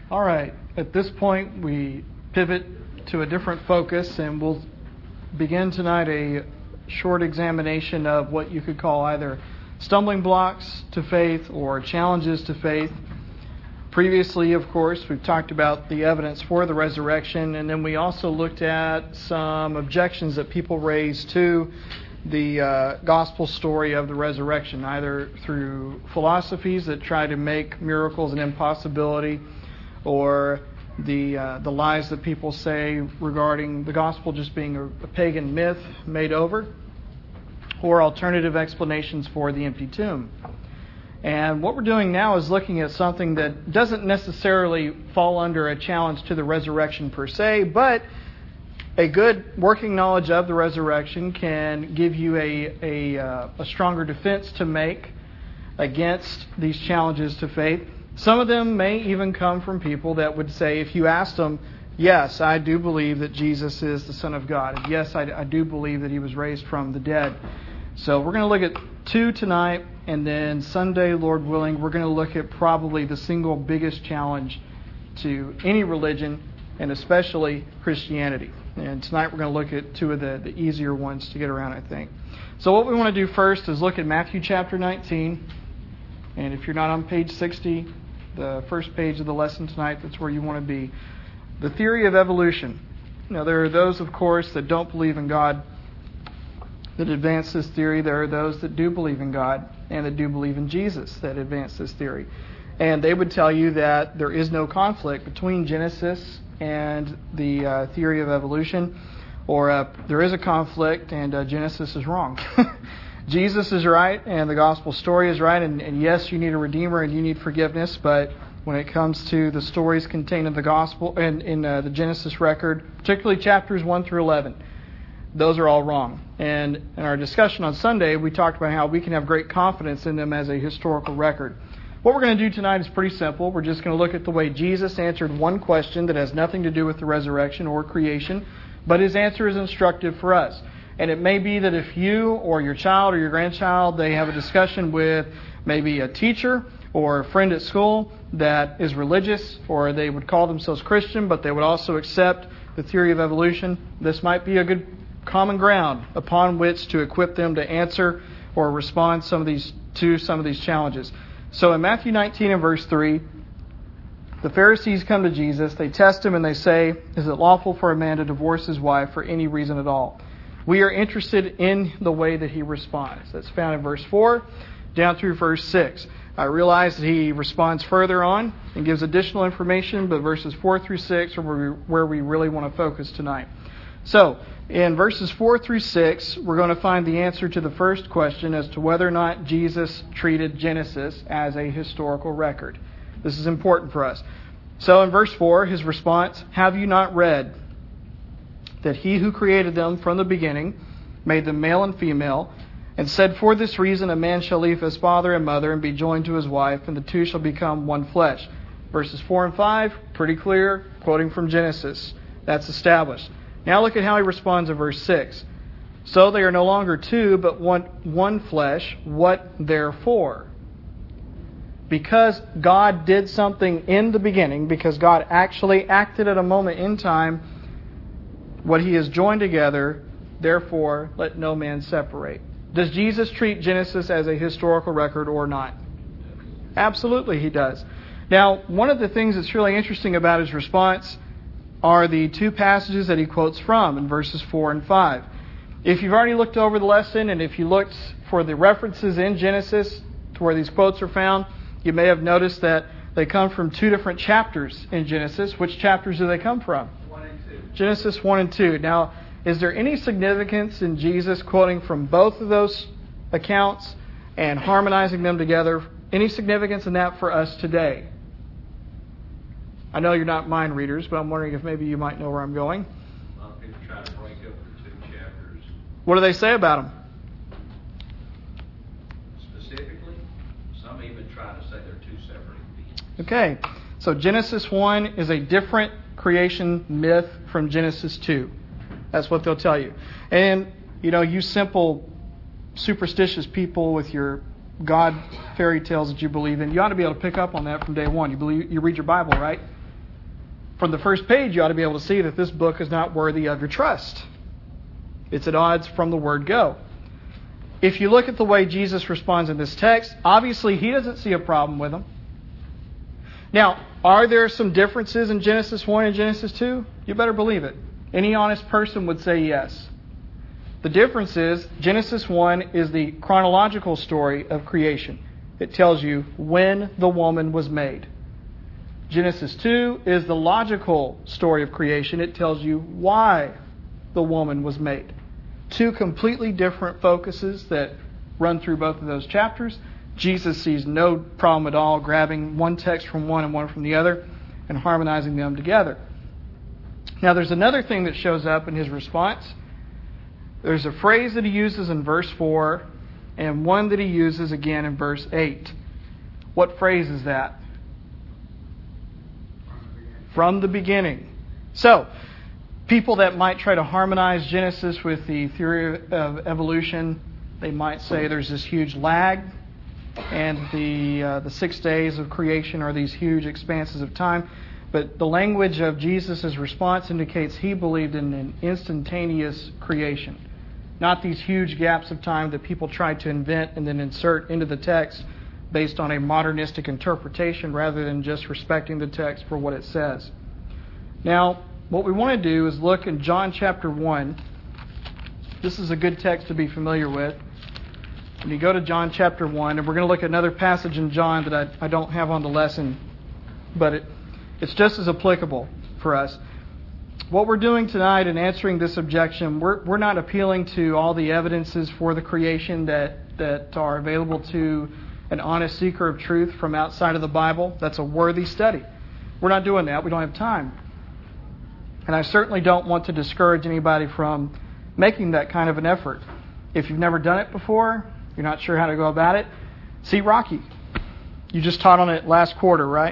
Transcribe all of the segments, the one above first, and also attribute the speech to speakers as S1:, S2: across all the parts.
S1: All right. At this point, we pivot to a different focus, and we'll begin tonight a short examination of what you could call either stumbling blocks to faith or challenges to faith. Previously, of course, we've talked about the evidence for the resurrection, and then we also looked at some objections that people raise to the gospel story of the resurrection, either through philosophies that try to make miracles an impossibility, or the lies that people say regarding the gospel just being a pagan myth made over, or alternative explanations for the empty tomb. And what we're doing now is looking at something that doesn't necessarily fall under a challenge to the resurrection per se, but a good working knowledge of the resurrection can give you a stronger defense to make against these challenges to faith. Some of them may even come from people that would say, if you asked them, yes, I do believe that Jesus is the Son of God. Yes, I do believe that He was raised from the dead. So we're going to look at two tonight, and then Sunday, Lord willing, we're going to look at probably the single biggest challenge to any religion, and especially Christianity. And tonight we're going to look at two of the easier ones to get around, I think. So what we want to do first is look at Matthew chapter 19. And if you're not on page 60, the first page of the lesson tonight, that's where you want to be. The theory of evolution. Now, there are those, of course, that don't believe in God that advance this theory. There are those that do believe in God and that do believe in Jesus that advance this theory. And they would tell you that there is no conflict between Genesis and the theory of evolution, or there is a conflict and Genesis is wrong. Jesus is right and the gospel story is right, and yes, you need a redeemer and you need forgiveness, but when it comes to the stories contained in the gospel and in the Genesis record, particularly chapters 1 through 11, those are all wrong. And in our discussion on Sunday, we talked about how we can have great confidence in them as a historical record. What we're going to do tonight is pretty simple. We're just going to look at the way Jesus answered one question that has nothing to do with the resurrection or creation, but His answer is instructive for us. And it may be that if you or your child or your grandchild, they have a discussion with maybe a teacher or a friend at school that is religious, or they would call themselves Christian, but they would also accept the theory of evolution, this might be a good common ground upon which to equip them to answer or respond to some of these challenges. So in Matthew 19 and verse 3, the Pharisees come to Jesus, they test Him and they say, is it lawful for a man to divorce his wife for any reason at all? We are interested in the way that He responds. That's found in verse 4 down through verse 6. I realize that He responds further on and gives additional information, but verses 4 through 6 are where we really want to focus tonight. So, in verses 4 through 6, we're going to find the answer to the first question as to whether or not Jesus treated Genesis as a historical record. This is important for us. So in verse 4, His response, have you not read that He who created them from the beginning made them male and female, and said, for this reason a man shall leave his father and mother and be joined to his wife, and the two shall become one flesh. Verses 4 and 5, pretty clear, quoting from Genesis. That's established. Now look at how He responds in verse 6. So they are no longer two, but one flesh. What therefore? Because God did something in the beginning, because God actually acted at a moment in time, what He has joined together, therefore let no man separate. Does Jesus treat Genesis as a historical record or not? Absolutely He does. Now, one of the things that's really interesting about His response are the two passages that He quotes from in verses 4 and 5. If you've already looked over the lesson, and if you looked for the references in Genesis to where these quotes are found, you may have noticed that they come from two different chapters in Genesis. Which chapters do they come from?
S2: 1 and 2.
S1: Genesis 1 and 2. Now, is there any significance in Jesus quoting from both of those accounts and harmonizing them together? Any significance in that for us today? I know you're not mind readers, but I'm wondering if maybe you might know where I'm going.
S2: A lot of people try to break up the two chapters.
S1: What do they say about them?
S2: Specifically, some even try to say they're two separate events.
S1: Okay, so Genesis 1 is a different creation myth from Genesis 2. That's what they'll tell you. And, you simple, superstitious people with your God fairy tales that you believe in, you ought to be able to pick up on that from day one. You read your Bible, right? from the first page, you ought to be able to see that this book is not worthy of your trust. It's at odds from the word go. If you look at the way Jesus responds in this text, obviously he doesn't see a problem with them. Now, are there some differences in Genesis 1 and Genesis 2? You better believe it. Any honest person would say yes. The difference is Genesis 1 is the chronological story of creation. It tells you when the woman was made. Genesis 2 is the logical story of creation. It tells you why the woman was made. Two completely different focuses that run through both of those chapters. Jesus sees no problem at all grabbing one text from one and one from the other and harmonizing them together. Now there's another thing that shows up in his response. There's a phrase that he uses in verse 4 and one that he uses again in verse 8. What phrase is that? From the beginning. So, people that might try to harmonize Genesis with the theory of evolution, they might say there's this huge lag, and the 6 days of creation are these huge expanses of time. But the language of Jesus' response indicates he believed in an instantaneous creation, not these huge gaps of time that people try to invent and then insert into the text based on a modernistic interpretation rather than just respecting the text for what it says. Now, what we want to do is look in John chapter 1. This is a good text to be familiar with. When you go to John chapter 1, and we're going to look at another passage in John that I don't have on the lesson, but it's just as applicable for us. What we're doing tonight in answering this objection, we're not appealing to all the evidences for the creation that are available to an honest seeker of truth from outside of the Bible. That's a worthy study. We're not doing that. We don't have time. And I certainly don't want to discourage anybody from making that kind of an effort. If you've never done it before, you're not sure how to go about it, see Rocky. You just taught on it last quarter, right?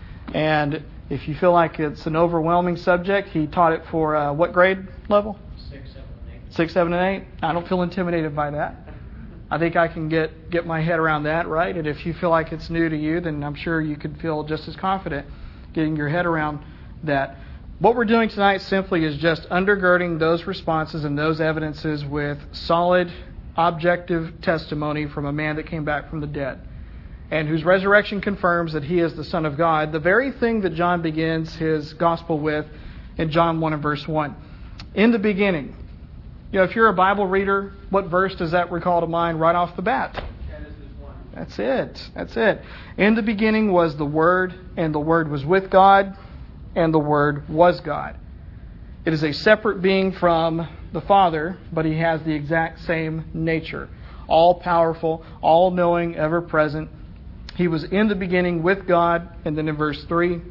S1: And if you feel like it's an overwhelming subject, he taught it for what grade level?
S2: 6, 7, and 8.
S1: 6, 7, and 8. I don't feel intimidated by that. I think I can get my head around that, right? And if you feel like it's new to you, then I'm sure you could feel just as confident getting your head around that. What we're doing tonight simply is just undergirding those responses and those evidences with solid, objective testimony from a man that came back from the dead and whose resurrection confirms that he is the Son of God, the very thing that John begins his gospel with in John 1 and verse 1. In the beginning. You know, if you're a Bible reader, what verse does that recall to mind right off the bat?
S2: Genesis 1.
S1: That's it. In the beginning was the Word, and the Word was with God, and the Word was God. It is a separate being from the Father, but he has the exact same nature. All-powerful, all-knowing, ever-present. He was in the beginning with God, and then in verse 3,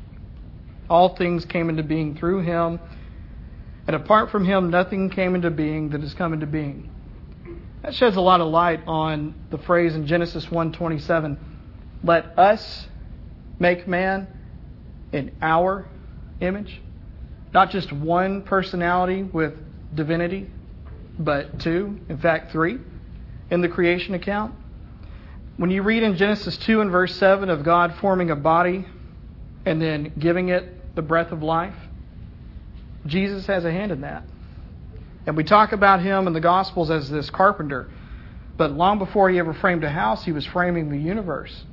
S1: all things came into being through him, and apart from him, nothing came into being that has come into being. That sheds a lot of light on the phrase in Genesis 1:27, let us make man in our image. Not just one personality with divinity, but two, in fact 3, in the creation account. When you read in Genesis 2 and verse 7 of God forming a body and then giving it the breath of life, Jesus has a hand in that. And we talk about him in the Gospels as this carpenter. But long before he ever framed a house, he was framing the universe.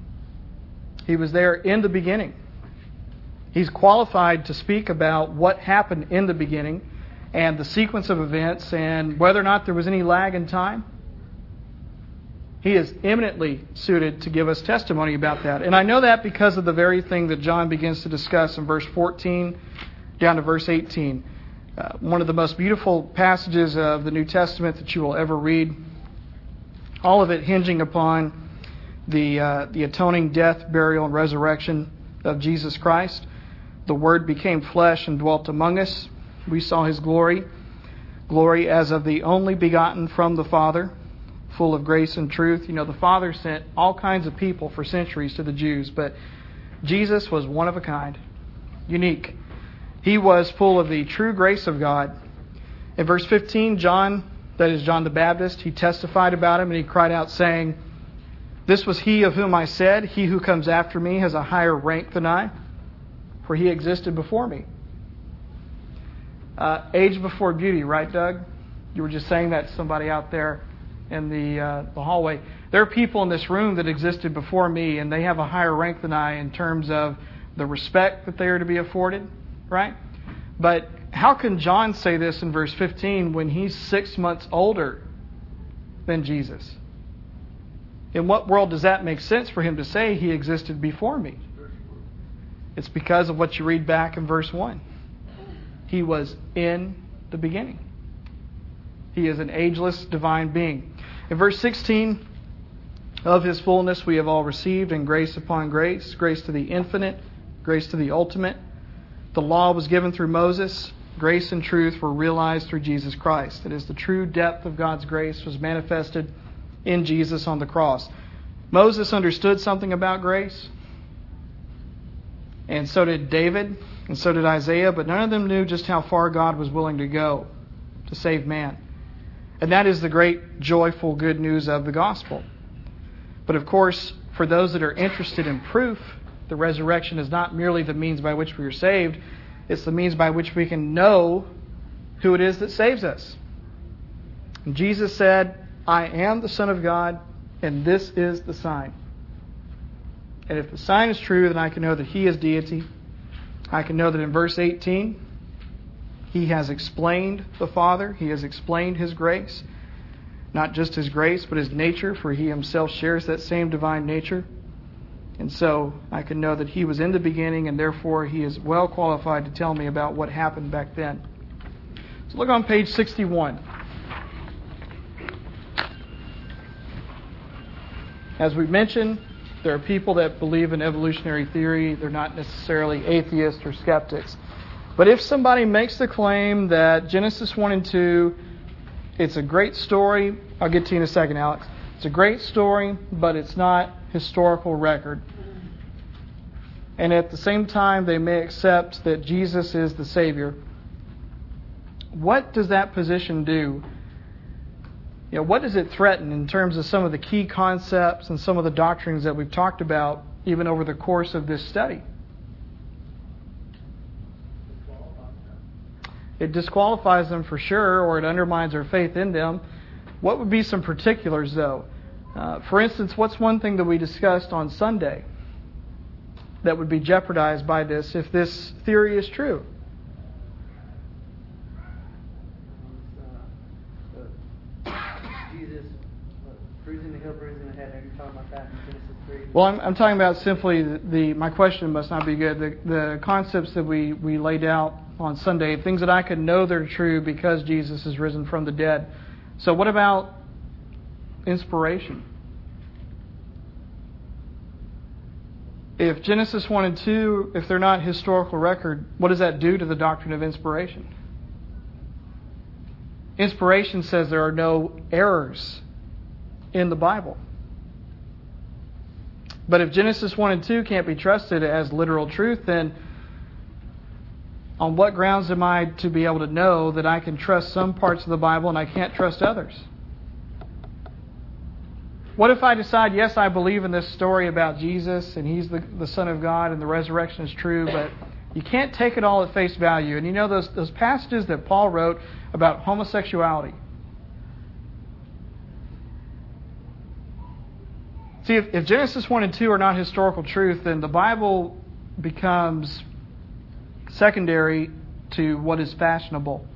S1: He was there in the beginning. He's qualified to speak about what happened in the beginning and the sequence of events and whether or not there was any lag in time. He is eminently suited to give us testimony about that. And I know that because of the very thing that John begins to discuss in verse 14 down to verse 18. One of the most beautiful passages of the New Testament that you will ever read. All of it hinging upon the atoning death, burial, and resurrection of Jesus Christ. The Word became flesh and dwelt among us. We saw his glory. Glory as of the only begotten from the Father, full of grace and truth. You know, the Father sent all kinds of people for centuries to the Jews, but Jesus was one of a kind, unique. He was full of the true grace of God. In verse 15, John, that is John the Baptist, he testified about him and he cried out saying, "This was he of whom I said, he who comes after me has a higher rank than I, for he existed before me. Age before beauty, right, Doug? You were just saying that to somebody out there in the hallway. There are people in this room that existed before me, and they have a higher rank than I in terms of the respect that they are to be afforded, right? But how can John say this in verse 15 when he's 6 months older than Jesus? In what world does that make sense for him to say he existed before me? It's because of what you read back in verse 1. He was in the beginning. He is an ageless divine being. In verse 16, of his fullness we have all received, and grace upon grace, grace to the infinite, grace to the ultimate. The law was given through Moses. Grace and truth were realized through Jesus Christ. It is the true depth of God's grace was manifested in Jesus on the cross. Moses understood something about grace, and so did David, and so did Isaiah, but none of them knew just how far God was willing to go to save man. And that is the great, joyful, good news of the gospel. But of course, for those that are interested in proof, the resurrection is not merely the means by which we are saved, it's the means by which we can know who it is that saves us. And Jesus said, I am the Son of God, and this is the sign. And if the sign is true, then I can know that He is deity. I can know that in verse 18, He has explained the Father. He has explained His grace. Not just His grace, but His nature, for He Himself shares that same divine nature. And so I can know that He was in the beginning, and therefore He is well qualified to tell me about what happened back then. So look on page 61. As we mentioned, there are people that believe in evolutionary theory. They're not necessarily atheists or skeptics. But if somebody makes the claim that Genesis 1 and 2, it's a great story. I'll get to you in a second, Alex. It's a great story, but it's not historical record. And at the same time, they may accept that Jesus is the Savior. What does that position do? You know, what does it threaten in terms of some of the key concepts and some of the doctrines that we've talked about even over the course of this study? It disqualifies them for sure, or it undermines our faith in them. What would be some particulars, though? For instance, what's one thing that we discussed on Sunday that would be jeopardized by this if this theory is true?
S3: Jesus bruising the heel, bruising the head. Are you talking about that in Genesis 3?
S1: Well, I'm talking about simply my question must not be good. The concepts that we laid out on Sunday, things that I could know they're true because Jesus is risen from the dead. So what about inspiration? If Genesis 1 and 2, if they're not historical record, what does that do to the doctrine of inspiration? Inspiration says there are no errors in the Bible. But if Genesis 1 and 2 can't be trusted as literal truth, then on what grounds am I to be able to know that I can trust some parts of the Bible and I can't trust others? What if I decide, yes, I believe in this story about Jesus and He's the Son of God and the resurrection is true, but you can't take it all at face value. And you know those passages that Paul wrote about homosexuality. See, if Genesis 1 and 2 are not historical truth, then the Bible becomes secondary to what is fashionable.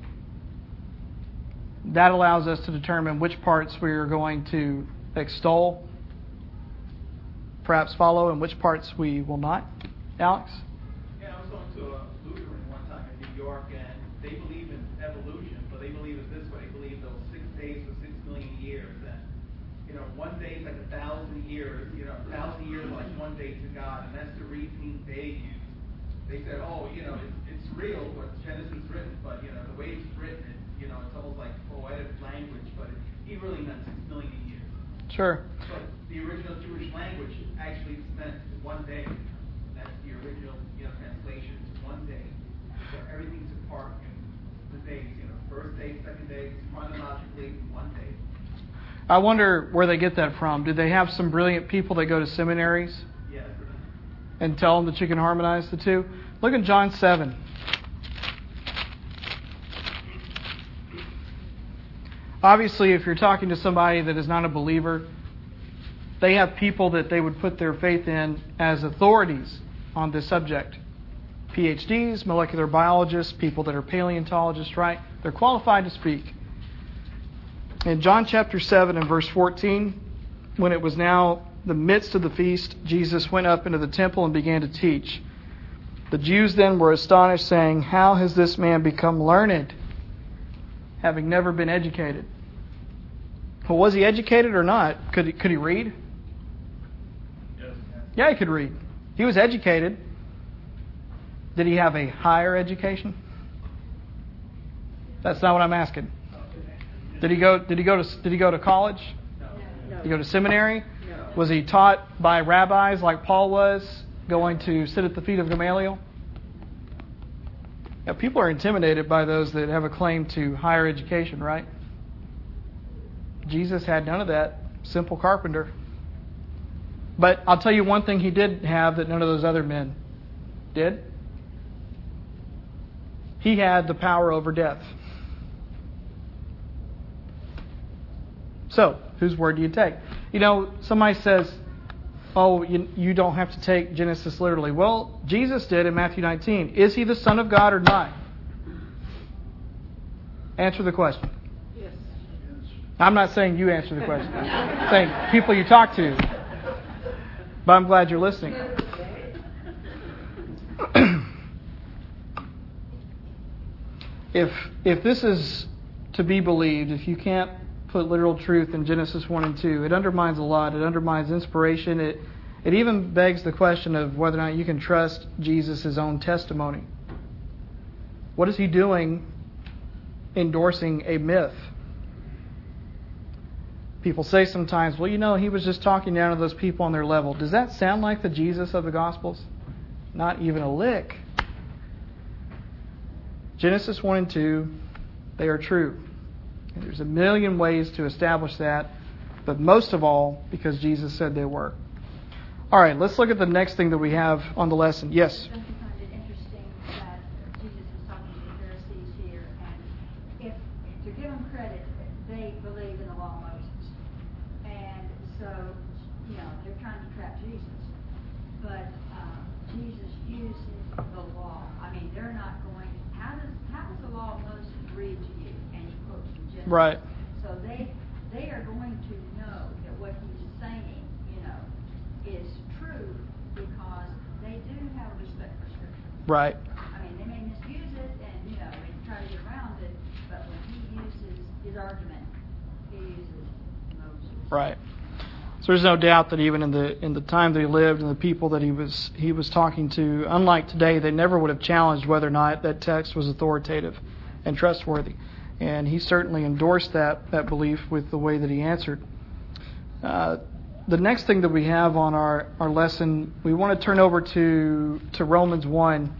S1: That allows us to determine which parts we are going to extol, perhaps follow, and which parts we will not. Alex?
S4: Yeah, I was going to a Lutheran one time in New York, and they believe in evolution, but they believe it this way. They believe those 6 days for 6 million years. And, one day is like 1,000 years. 1,000 years is like 1 day to God, and that's the reasoning they use. They said, it's real what Genesis is written, but, the way it's written, it's almost like poetic language, but he really meant 6 million years.
S1: Sure.
S4: But the original Jewish language actually meant 1 day. That's the original, translation. 1 day. So everything's apart in the days. First day, second day, chronologically 1 day.
S1: I wonder where they get that from. Do they have some brilliant people that go to seminaries
S4: Yes.
S1: and tell them that you can harmonize the two? Look at John 7. Obviously, if you're talking to somebody that is not a believer, they have people that they would put their faith in as authorities on this subject. PhDs, molecular biologists, people that are paleontologists, right? They're qualified to speak. In John chapter 7 and verse 14, when it was now the midst of the feast, Jesus went up into the temple and began to teach. The Jews then were astonished, saying, "How has this man become learned, having never been educated?" Well, was he educated or not? Could he read?
S4: Yes.
S1: Yeah, he could read. He was educated. Did he have a higher education? That's not what I'm asking. Did he go to college?
S3: No.
S1: Did he go to seminary?
S3: No.
S1: Was he taught by rabbis like Paul was, going to sit at the feet of Gamaliel? Yeah, people are intimidated by those that have a claim to higher education, right? Jesus had none of that. Simple carpenter. But I'll tell you one thing he did have that none of those other men did. He had the power over death. So, whose word do you take? You know, somebody says, oh, you don't have to take Genesis literally. Well, Jesus did in Matthew 19. Is he the Son of God or not? Answer the question.
S3: Yes.
S1: I'm not saying you answer the question. I'm saying people you talk to. But I'm glad you're listening. If this is to be believed, if you can't put literal truth in Genesis 1 and 2, it undermines a lot. It undermines inspiration. It even begs the question of whether or not you can trust Jesus' own testimony. What is he doing endorsing a myth? People say sometimes, well, you know, he was just talking down to those people on their level. Does that sound like the Jesus of the Gospels? Not even a lick. Genesis 1 and 2, they are true. And there's a million ways to establish that, but most of all, because Jesus said they were. All right, let's look at the next thing that we have on the lesson. Yes?
S5: Don't you find it interesting that Jesus was talking to the Pharisees here, and if to give them credit, they believe in the law of Moses, and so they're trying to trap Jesus, but Jesus uses the law. I mean, they're not going. How does the law of Moses read to you? And he quotes from Genesis.
S1: Right.
S5: So they are going to know that what he's saying, is true because they do have respect for Scripture.
S1: Right.
S5: I mean, they may misuse it and, they try to get around it, but when he uses his argument, he uses Moses.
S1: Right. So there's no doubt that even in the time that he lived and the people that he was talking to, unlike today, they never would have challenged whether or not that text was authoritative and trustworthy. And he certainly endorsed that belief with the way that he answered. The next thing that we have on our lesson, we want to turn over to Romans 1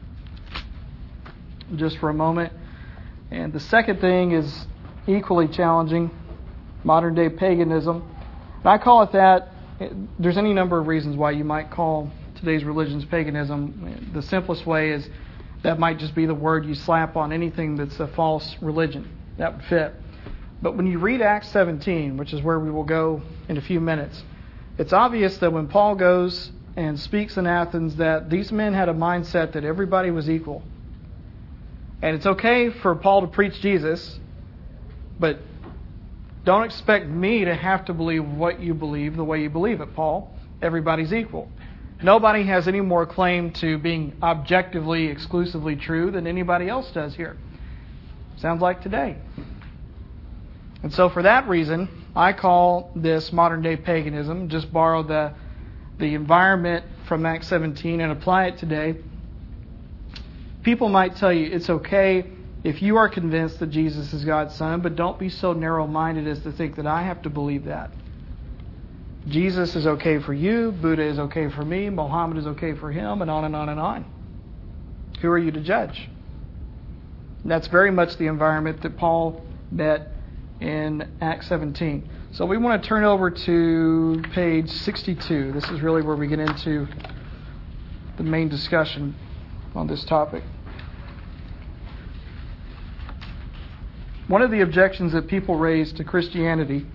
S1: just for a moment. And the second thing is equally challenging, modern day paganism. And I call it that. There's any number of reasons why you might call today's religions paganism. The simplest way is that might just be the word you slap on anything that's a false religion. That would fit. But when you read Acts 17, which is where we will go in a few minutes, it's obvious that when Paul goes and speaks in Athens that these men had a mindset that everybody was equal. And it's okay for Paul to preach Jesus, but don't expect me to have to believe what you believe the way you believe it, Paul. Everybody's equal. Nobody has any more claim to being objectively, exclusively true than anybody else does here. Sounds like today. And so for that reason, I call this modern day paganism. Just borrow the environment from Acts 17 and apply it today. People might tell you it's okay if you are convinced that Jesus is God's Son, but don't be so narrow-minded as to think that I have to believe that. Jesus is okay for you, Buddha is okay for me, Muhammad is okay for him, and on and on and on. Who are you to judge? And that's very much the environment that Paul met in Acts 17. So we want to turn over to page 62. This is really where we get into the main discussion. on this topic. One of the objections that people raise to Christianity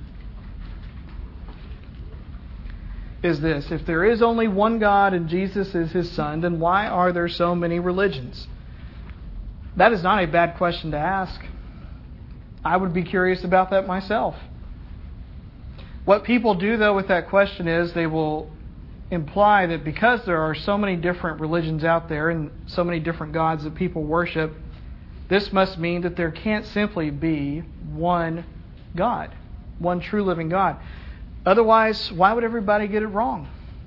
S1: is this: if there is only one God and Jesus is His Son, then why are there so many religions? That is not a bad question to ask. I would be curious about that myself. What people do, though, with that question is they will imply that because there are so many different religions out there and so many different gods that people worship, this must mean that there can't simply be one God, one true living God. Otherwise, why would everybody get it wrong?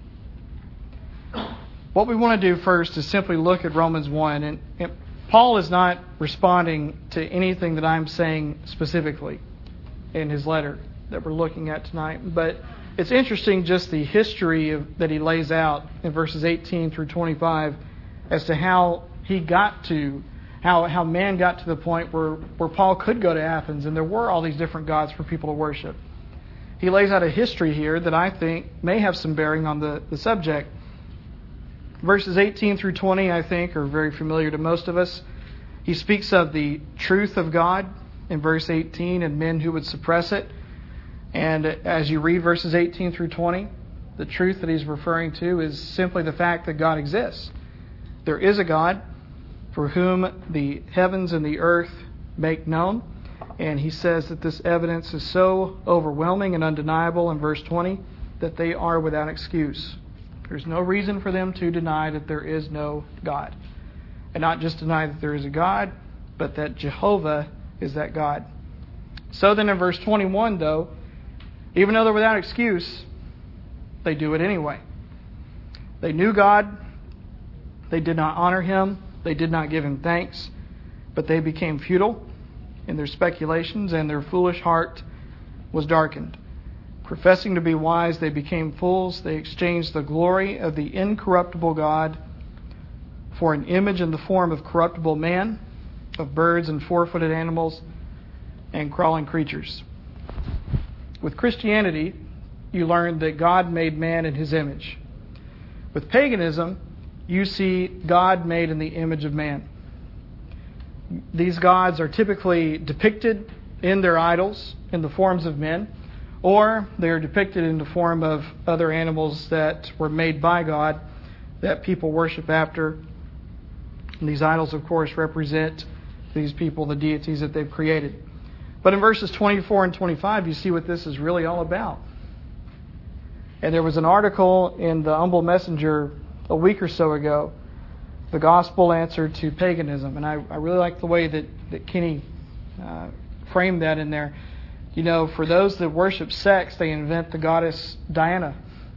S1: What we want to do first is simply look at Romans 1. And Paul is not responding to anything that I'm saying specifically in his letter that we're looking at tonight. But it's interesting just the history that he lays out in verses 18 through 25 as to how he got to, how man got to the point where Paul could go to Athens and there were all these different gods for people to worship. He lays out a history here that I think may have some bearing on the subject. Verses 18 through 20, I think, are very familiar to most of us. He speaks of the truth of God in verse 18 and men who would suppress it. And as you read verses 18 through 20, the truth that he's referring to is simply the fact that God exists. There is a God for whom the heavens and the earth make known. And he says that this evidence is so overwhelming and undeniable in verse 20 that they are without excuse. There's no reason for them to deny that there is no God. And not just deny that there is a God, but that Jehovah is that God. So then in verse 21, though, even though they're without excuse, they do it anyway. They knew God. They did not honor Him. They did not give Him thanks. But they became futile in their speculations, and their foolish heart was darkened. Professing to be wise, they became fools. They exchanged the glory of the incorruptible God for an image in the form of corruptible man, of birds and four-footed animals, and crawling creatures. With Christianity, you learn that God made man in His image. With paganism, you see God made in the image of man. These gods are typically depicted in their idols in the forms of men, or they are depicted in the form of other animals that were made by God that people worship after. And these idols, of course, represent these people, the deities that they've created. But in verses 24 and 25, you see what this is really all about. And there was an article in the Humble Messenger a week or so ago, the gospel answer to paganism. And I really like the way that Kenny framed that in there. You know, for those that worship sex, they invent the goddess Diana.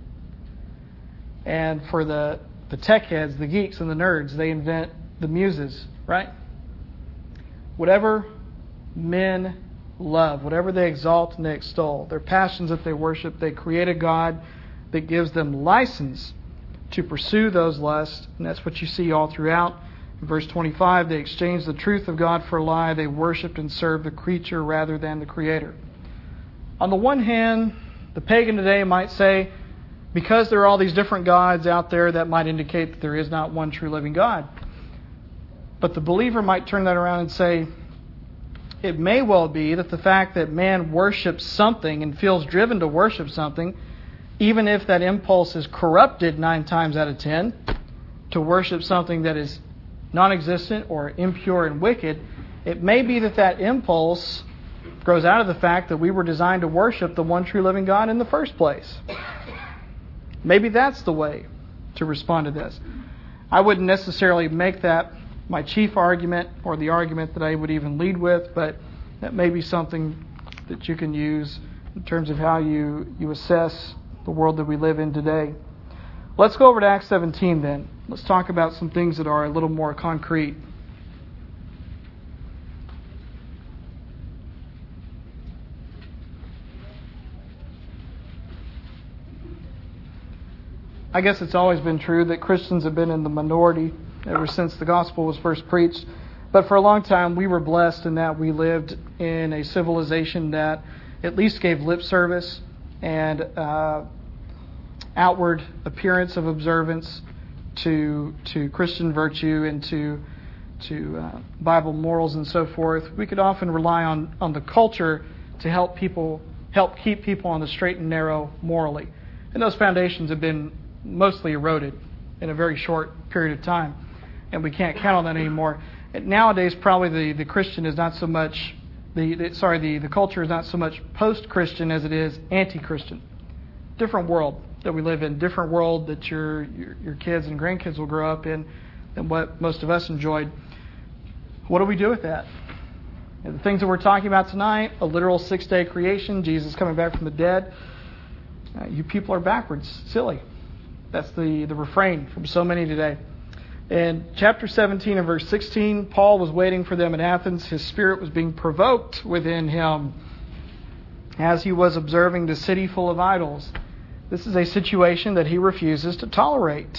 S1: And for the tech heads, the geeks and the nerds, they invent the muses, right? Whatever men love, whatever they exalt and they extol, their passions that they worship, they create a God that gives them license to pursue those lusts. And that's what you see all throughout. In verse 25, they exchanged the truth of God for a lie. They worshipped and served the creature rather than the Creator. On the one hand, the pagan today might say, because there are all these different gods out there, that might indicate that there is not one true living God. But the believer might turn that around and say, it may well be that the fact that man worships something and feels driven to worship something, even if that impulse is corrupted 9 times out of 10, to worship something that is non-existent or impure and wicked, it may be that that impulse grows out of the fact that we were designed to worship the one true living God in the first place. Maybe that's the way to respond to this. I wouldn't necessarily make that my chief argument or the argument that I would even lead with, but that may be something that you can use in terms of how you assess the world that we live in today. Let's go over to Acts 17 then. Let's talk about some things that are a little more concrete. I guess it's always been true that Christians have been in the minority ever since the gospel was first preached. But for a long time, we were blessed in that we lived in a civilization that at least gave lip service and outward appearance of observance to Christian virtue and to Bible morals and so forth, we could often rely on the culture to help keep people on the straight and narrow morally. And those foundations have been mostly eroded in a very short period of time, and we can't count on that anymore. And nowadays, probably the Christian is not so much the culture is not so much post-Christian as it is anti-Christian. Different world that we live in, different world that your kids and grandkids will grow up in than what most of us enjoyed. What do we do with that? And the things that we're talking about tonight, a literal 6-day creation, Jesus coming back from the dead, you people are backwards, silly. That's the refrain from so many today. In chapter 17 and verse 16, Paul was waiting for them in Athens. His spirit was being provoked within him as he was observing the city full of idols. This is a situation that he refuses to tolerate.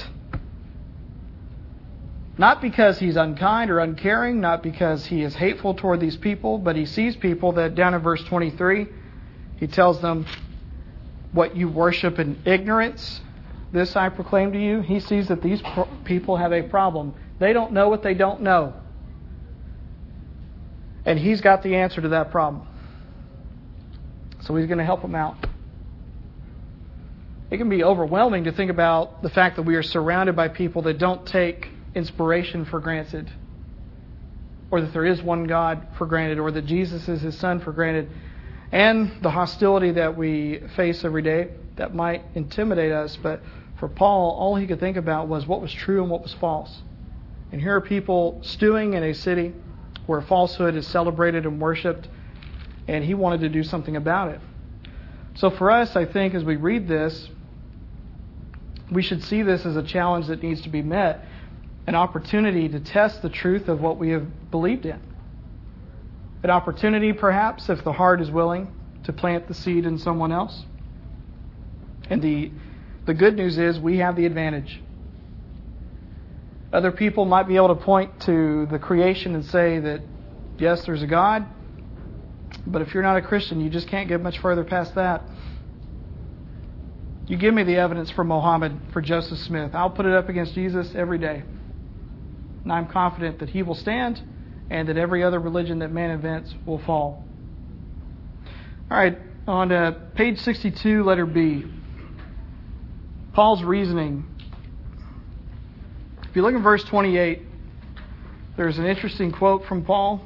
S1: Not because he's unkind or uncaring, not because he is hateful toward these people, but he sees people that down in verse 23, he tells them, what you worship in ignorance, this I proclaim to you. He sees that these people have a problem. They don't know what they don't know. And he's got the answer to that problem. So he's going to help them out. It can be overwhelming to think about the fact that we are surrounded by people that don't take inspiration for granted, or that there is one God for granted, or that Jesus is His Son for granted, and the hostility that we face every day that might intimidate us. But for Paul, all he could think about was what was true and what was false. And here are people stewing in a city where falsehood is celebrated and worshipped, and he wanted to do something about it. So for us, I think as we read this, we should see this as a challenge that needs to be met, an opportunity to test the truth of what we have believed in. An opportunity, perhaps, if the heart is willing, to plant the seed in someone else. And the good news is we have the advantage. Other people might be able to point to the creation and say that, yes, there's a God, but if you're not a Christian, you just can't get much further past that. You give me the evidence for Muhammad, for Joseph Smith. I'll put it up against Jesus every day. And I'm confident that he will stand and that every other religion that man invents will fall. All right, on to page 62, letter B. Paul's reasoning. If you look at verse 28, there's an interesting quote from Paul.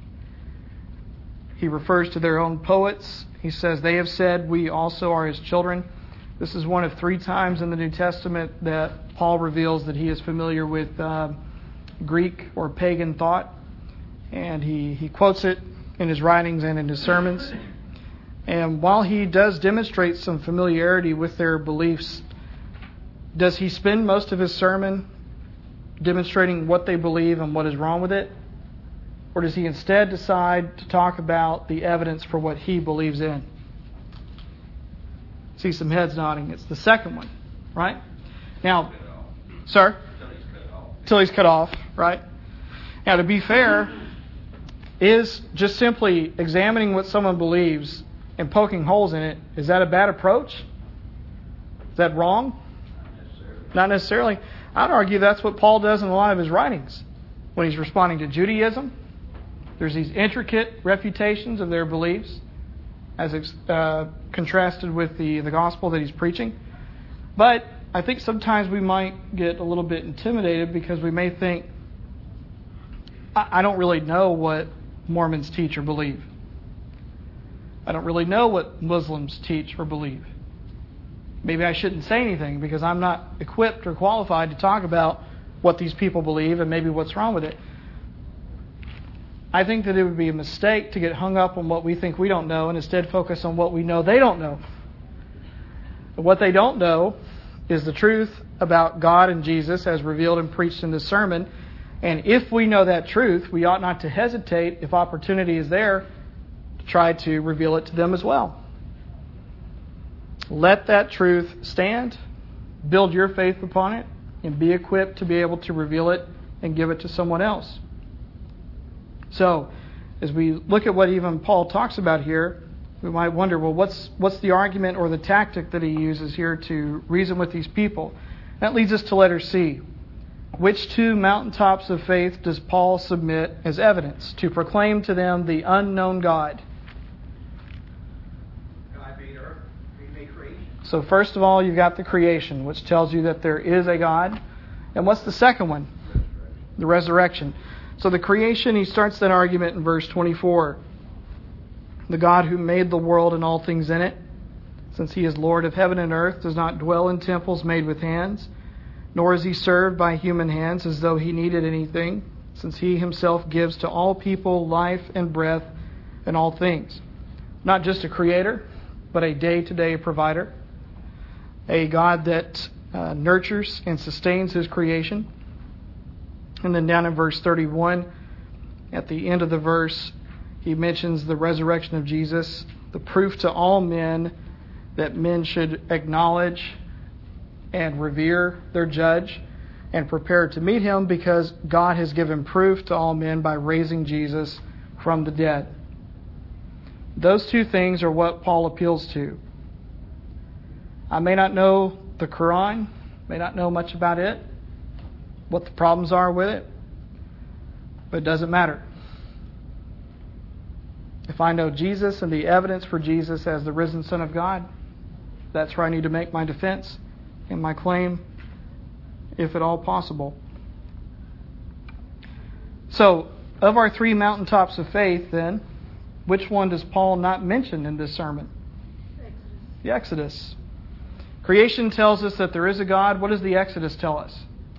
S1: He refers to their own poets. He says, they have said, we also are his children. This is one of 3 times in the New Testament that Paul reveals that he is familiar with Greek or pagan thought. And he quotes it in his writings and in his sermons. And while he does demonstrate some familiarity with their beliefs, does he spend most of his sermon demonstrating what they believe and what is wrong with it? Or does he instead decide to talk about the evidence for what he believes in? See some heads nodding. It's the second one, right? Now, sir? Till he's cut off, right? Now, to be fair, is just simply examining what someone believes and poking holes in it, is that a bad approach? Is that wrong? Not necessarily. I'd argue that's what Paul does in a lot of his writings. When he's responding to Judaism, there's these intricate refutations of their beliefs as contrasted with the gospel that he's preaching. But I think sometimes we might get a little bit intimidated because we may think, I don't really know what Mormons teach or believe. I don't really know what Muslims teach or believe. Maybe I shouldn't say anything because I'm not equipped or qualified to talk about what these people believe and maybe what's wrong with it. I think that it would be a mistake to get hung up on what we think we don't know and instead focus on what we know they don't know. But what they don't know is the truth about God and Jesus as revealed and preached in this sermon. And if we know that truth, we ought not to hesitate, if opportunity is there, to try to reveal it to them as well. Let that truth stand, build your faith upon it, and be equipped to be able to reveal it and give it to someone else. So, as we look at what even Paul talks about here, we might wonder, well, what's the argument or the tactic that he uses here to reason with these people? That leads us to letter C. which two mountaintops of faith does Paul submit as evidence to proclaim to them the unknown God?
S4: God made earth, He made creation.
S1: So first of all, you've got the creation, which tells you that there is a God. And what's the second one? The resurrection. So the creation, he starts that argument in verse 24. The God who made the world and all things in it, since he is Lord of heaven and earth, does not dwell in temples made with hands, nor is he served by human hands as though he needed anything, since he himself gives to all people life and breath and all things. Not just a creator, but a day-to-day provider. A God that nurtures and sustains his creation. And then down in verse 31, at the end of the verse, he mentions the resurrection of Jesus, the proof to all men that men should acknowledge and revere their judge and prepare to meet him, because God has given proof to all men by raising Jesus from the dead. Those two things are what Paul appeals to. I may not know the Quran, may not know much about it, what the problems are with it, but it doesn't matter. If I know Jesus and the evidence for Jesus as the risen Son of God, that's where I need to make my defense and my claim, if at all possible. So, of our three mountaintops of faith, then, which one does Paul not mention in this sermon? The Exodus. Creation tells us that there is a God. What does the Exodus tell us?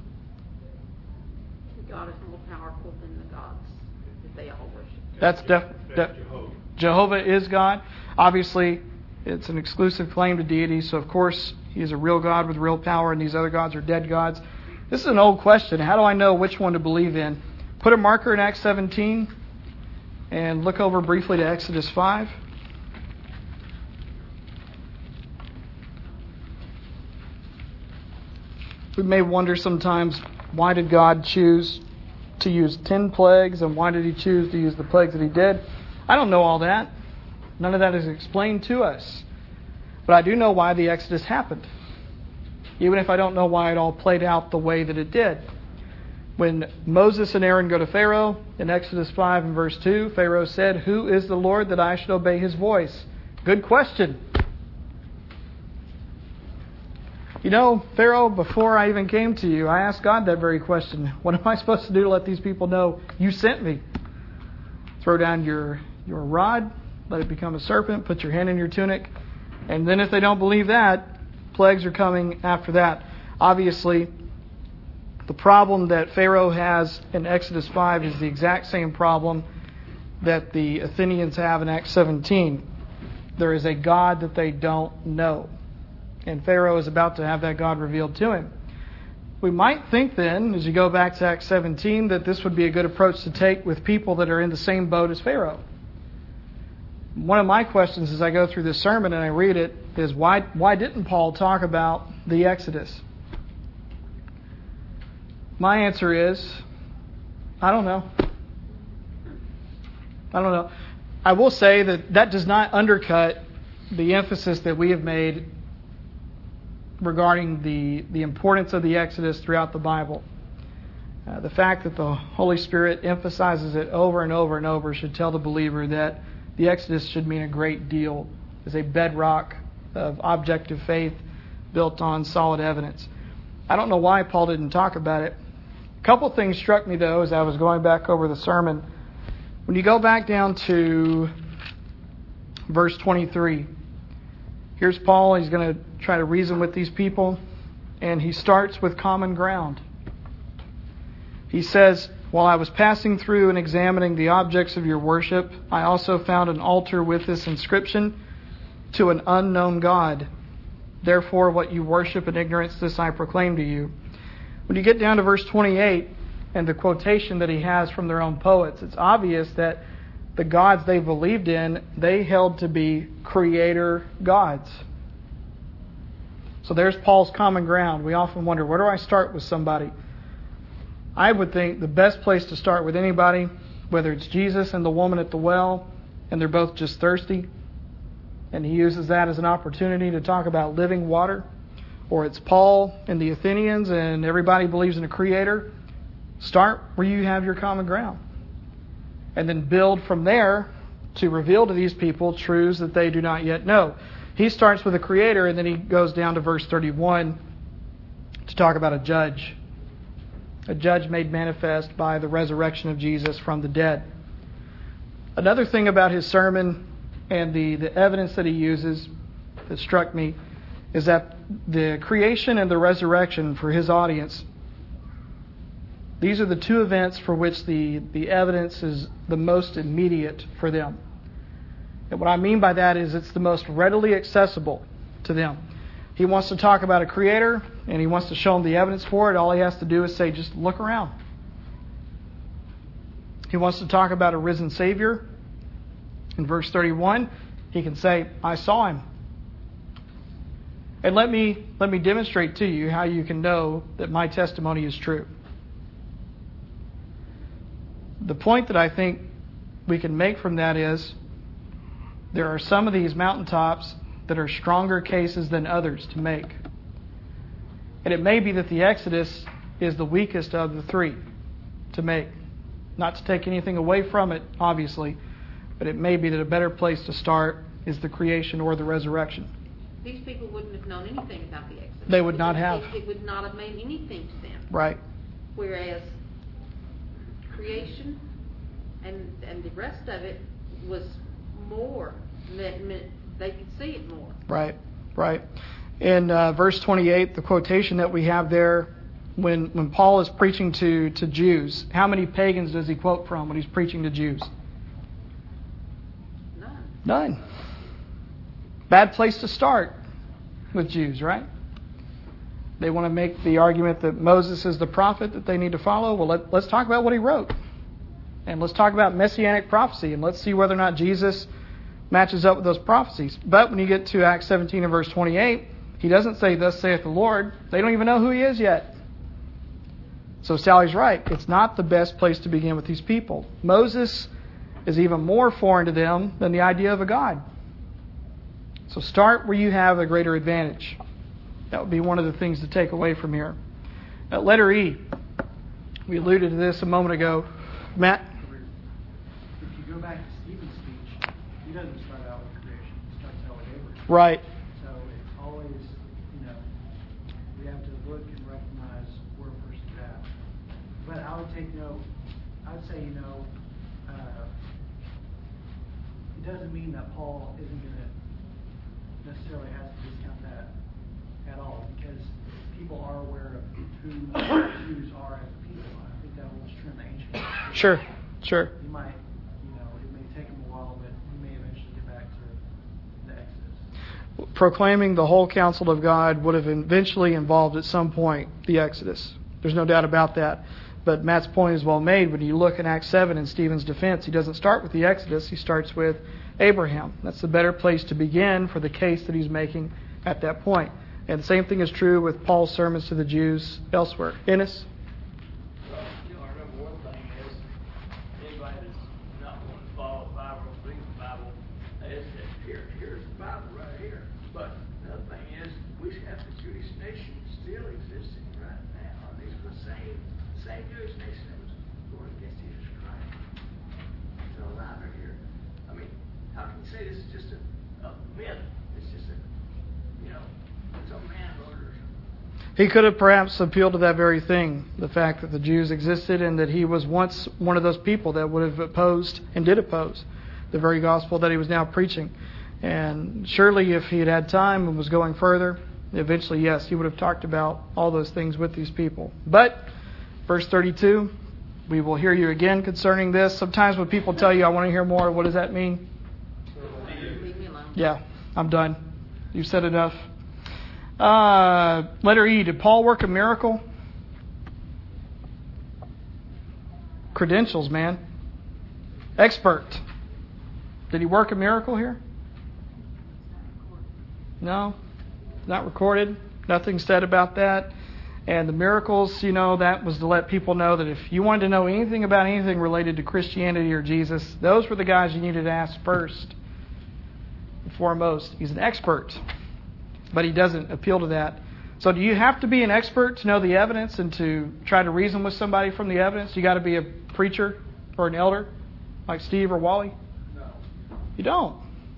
S6: God is more powerful than the gods that they all worship.
S1: That's Jehovah is God. Obviously, it's an exclusive claim to deity, so of course he is a real God with real power, and these other gods are dead gods. This is an old question. How do I know which one to believe in? Put a marker in Acts 17 and look over briefly to Exodus 5. We may wonder sometimes, why did God choose to use 10 plagues, and why did he choose to use the plagues that he did? I don't know all that. None of that is explained to us. But I do know why the Exodus happened, even if I don't know why it all played out the way that it did. When Moses and Aaron go to Pharaoh, in Exodus 5 and verse 2, Pharaoh said, "Who is the Lord that I should obey his voice?" Good question. You know, Pharaoh, before I even came to you, I asked God that very question. What am I supposed to do to let these people know you sent me? Throw down your rod, let it become a serpent, put your hand in your tunic, and then if they don't believe that, plagues are coming after that. Obviously, the problem that Pharaoh has in Exodus 5 is the exact same problem that the Athenians have in Acts 17. There is a God that they don't know. And Pharaoh is about to have that God revealed to him. We might think then, as you go back to Acts 17, that this would be a good approach to take with people that are in the same boat as Pharaoh. One of my questions as I go through this sermon and I read it is, why didn't Paul talk about the Exodus? My answer is, I don't know. I will say that does not undercut the emphasis that we have made regarding the importance of the Exodus throughout the Bible. The fact that the Holy Spirit emphasizes it over and over and over should tell the believer that the Exodus should mean a great deal as a bedrock of objective faith built on solid evidence. I don't know why Paul didn't talk about it. A couple things struck me, though, as I was going back over the sermon. When you go back down to verse 23, here's Paul. He's going to try to reason with these people, and he starts with common ground. He says, "While I was passing through and examining the objects of your worship, I also found an altar with this inscription, 'To an unknown God. Therefore, what you worship in ignorance, this I proclaim to you.'" When you get down to verse 28 and the quotation that he has from their own poets, it's obvious that the gods they believed in, they held to be creator gods. So there's Paul's common ground. We often wonder, where do I start with somebody? I would think the best place to start with anybody, whether it's Jesus and the woman at the well, and they're both just thirsty, and he uses that as an opportunity to talk about living water, or it's Paul and the Athenians and everybody believes in a creator, Start where you have your common ground. And then build from there to reveal to these people truths that they do not yet know. He starts with a creator, and then he goes down to verse 31 to talk about a judge. A judge made manifest by the resurrection of Jesus from the dead. Another thing about his sermon and the evidence that he uses that struck me is that the creation and the resurrection for his audience, these are the two events for which the evidence is the most immediate for them. And what I mean by that is it's the most readily accessible to them. He wants to talk about a creator, and he wants to show them the evidence for it. All he has to do is say, just look around. He wants to talk about a risen Savior. In verse 31, he can say, I saw him. And let me demonstrate to you how you can know that my testimony is true. The point that I think we can make from that is there are some of these mountaintops that are stronger cases than others to make. And it may be that the Exodus is the weakest of the three to make. Not to take anything away from it, obviously, but it may be that a better place to start is the creation or the resurrection.
S6: These people wouldn't have known anything about the Exodus.
S1: They would not have.
S6: It would not have made anything to them.
S1: Right.
S6: Whereas creation and the rest of it was more. They could see it more.
S1: Right. In verse 28, the quotation that we have there, when Paul is preaching to Jews, how many pagans does he quote from when he's preaching to Jews? None. Bad place to start with Jews, right? They want to make the argument that Moses is the prophet that they need to follow. Well, let's talk about what he wrote. And let's talk about messianic prophecy. And let's see whether or not Jesus matches up with those prophecies. But when you get to Acts 17 and verse 28, he doesn't say, thus saith the Lord. They don't even know who he is yet. So Sally's right. It's not the best place to begin with these people. Moses is even more foreign to them than the idea of a God. So start where you have a greater advantage. That would be one of the things to take away from here. At letter E, we alluded to this a moment ago. Matt?
S7: If you go back to Stephen's speech, he doesn't start out with creation. He starts out with Abraham.
S1: Right.
S7: So it's always, we have to look and recognize where a person's at. But I would take note, I would say, it doesn't mean that Paul isn't going to necessarily have to discount that at all, because people are aware of who Jews are as a people. I think that was true in the ancient world.
S1: Sure.
S7: You might, it may take them a while, but we may eventually get back to the Exodus.
S1: Proclaiming the whole counsel of God would have eventually involved at some point the Exodus. There's no doubt about that. But Matt's point is well made. When you look in Acts 7 in Stephen's defense, he doesn't start with the Exodus. He starts with Abraham. That's the better place to begin for the case that he's making at that point. And the same thing is true with Paul's sermons to the Jews elsewhere. Ennis?
S8: Well, our number one thing is anybody that's not going to follow the Bible or read the Bible, here's the Bible right here. But the other thing is we have the Jewish nation still existing right now. These are the same Jewish nation that was going against Jesus Christ. Still alive right here. I mean, how can you say this is just a myth? It's just some man wrote it or something.
S1: He could have perhaps appealed to that very thing, the fact that the Jews existed and that he was once one of those people that would have opposed and did oppose the very gospel that he was now preaching. And surely if he had had time and was going further, eventually, yes, he would have talked about all those things with these people. But verse 32, we will hear you again concerning this. Sometimes when people tell you, I want to hear more, what does that mean?
S6: Leave me alone.
S1: Yeah, I'm done. You've said enough. Letter E, did Paul work a miracle? Credentials, man. Expert. Did he work a miracle here? No, not recorded. Nothing said about that. And the miracles, that was to let people know that if you wanted to know anything about anything related to Christianity or Jesus, those were the guys you needed to ask first and foremost. He's an expert, but he doesn't appeal to that So do you have to be an expert to know the evidence and to try to reason with somebody from the evidence? You got to be a preacher or an elder like Steve or Wally?
S4: No.
S1: You don't.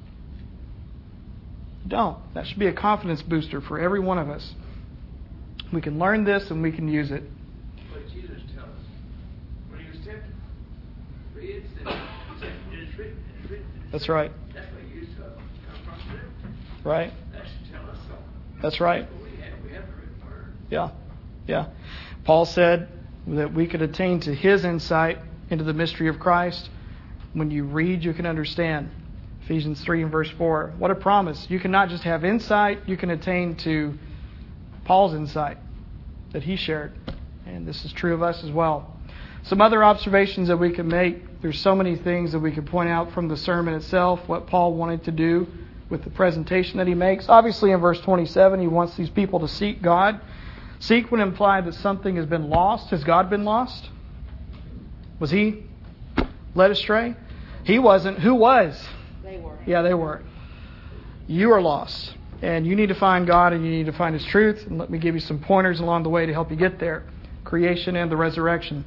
S1: You don't. That should be a confidence booster for every one of us. We can learn this and we can use it.
S8: What did Jesus tell us? When he was tempted, read it, he said, it is written, it is written.
S1: That's right.
S8: That's what he used to come from scripture.
S1: Right.
S8: That should tell us something.
S1: That's right.
S8: We have the written word.
S1: Yeah. Yeah. Paul said that we could attain to his insight into the mystery of Christ. When you read, you can understand. Ephesians 3 and verse 4. What a promise. You can not just have insight, you can attain to Paul's insight that he shared. And this is true of us as well. Some other observations that we can make. There's so many things that we could point out from the sermon itself, what Paul wanted to do with the presentation that he makes. Obviously in verse 27, he wants these people to seek God. Seek would imply that something has been lost. Has God been lost? Was he led astray? He wasn't. Who was?
S6: They were.
S1: Yeah, they were. You are lost. And you need to find God and you need to find His truth. And let me give you some pointers along the way to help you get there. Creation and the resurrection.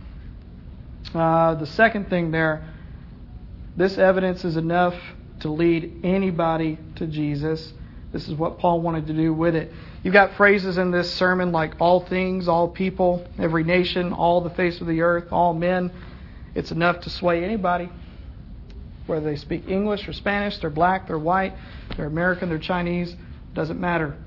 S1: The second thing there, this evidence is enough to lead anybody to Jesus. This is what Paul wanted to do with it. You've got phrases in this sermon like all things, all people, every nation, all the face of the earth, all men. It's enough to sway anybody. Whether they speak English or Spanish, they're black, they're white, they're American, they're Chinese, doesn't matter.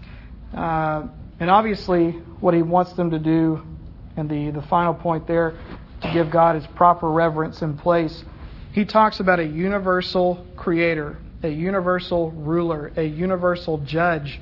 S1: And obviously, what he wants them to do, and the final point there, to give God His proper reverence in place. He talks about a universal creator, a universal ruler, a universal judge,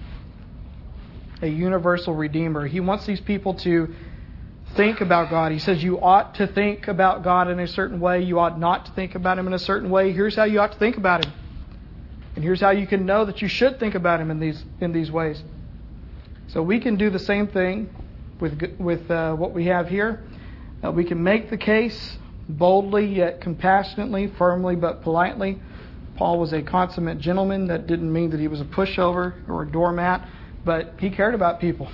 S1: a universal redeemer. He wants these people to think about God. He says you ought to think about God in a certain way. You ought not to think about Him in a certain way. Here's how you ought to think about Him. And here's how you can know that you should think about Him in these ways. So we can do the same thing with what we have here. We can make the case boldly yet compassionately, firmly but politely. Paul was a consummate gentleman. That didn't mean that he was a pushover or a doormat, but he cared about people.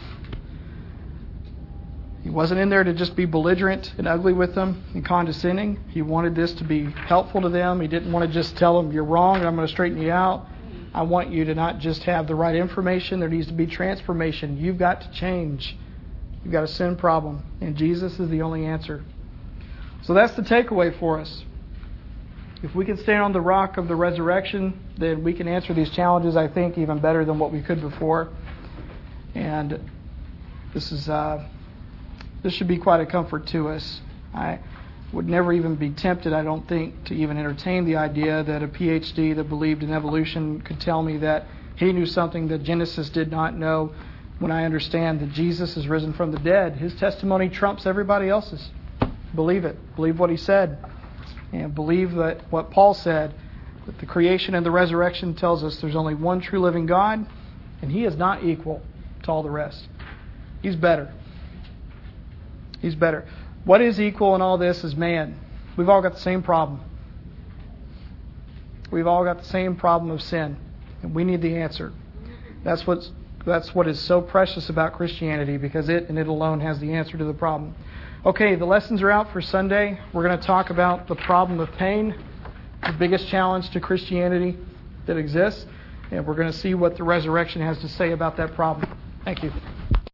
S1: He wasn't in there to just be belligerent and ugly with them and condescending. He wanted this to be helpful to them. He didn't want to just tell them, you're wrong and I'm going to straighten you out. I want you to not just have the right information. There needs to be transformation. You've got to change. You've got a sin problem, and Jesus is the only answer. So that's the takeaway for us. If we can stand on the rock of the resurrection, then we can answer these challenges, I think, even better than what we could before. And this should be quite a comfort to us. I would never even be tempted, I don't think, to even entertain the idea that a PhD that believed in evolution could tell me that he knew something that Genesis did not know. When I understand that Jesus is risen from the dead, His testimony trumps everybody else's. Believe it. Believe what He said. And believe that what Paul said, that the creation and the resurrection tells us there's only one true living God, and He is not equal to all the rest. He's better. He's better. What is equal in all this is man. We've all got the same problem. We've all got the same problem of sin, and we need the answer. That's what is so precious about Christianity, because it and it alone has the answer to the problem. Okay, the lessons are out for Sunday. We're going to talk about the problem of pain, the biggest challenge to Christianity that exists, and we're going to see what the resurrection has to say about that problem. Thank you.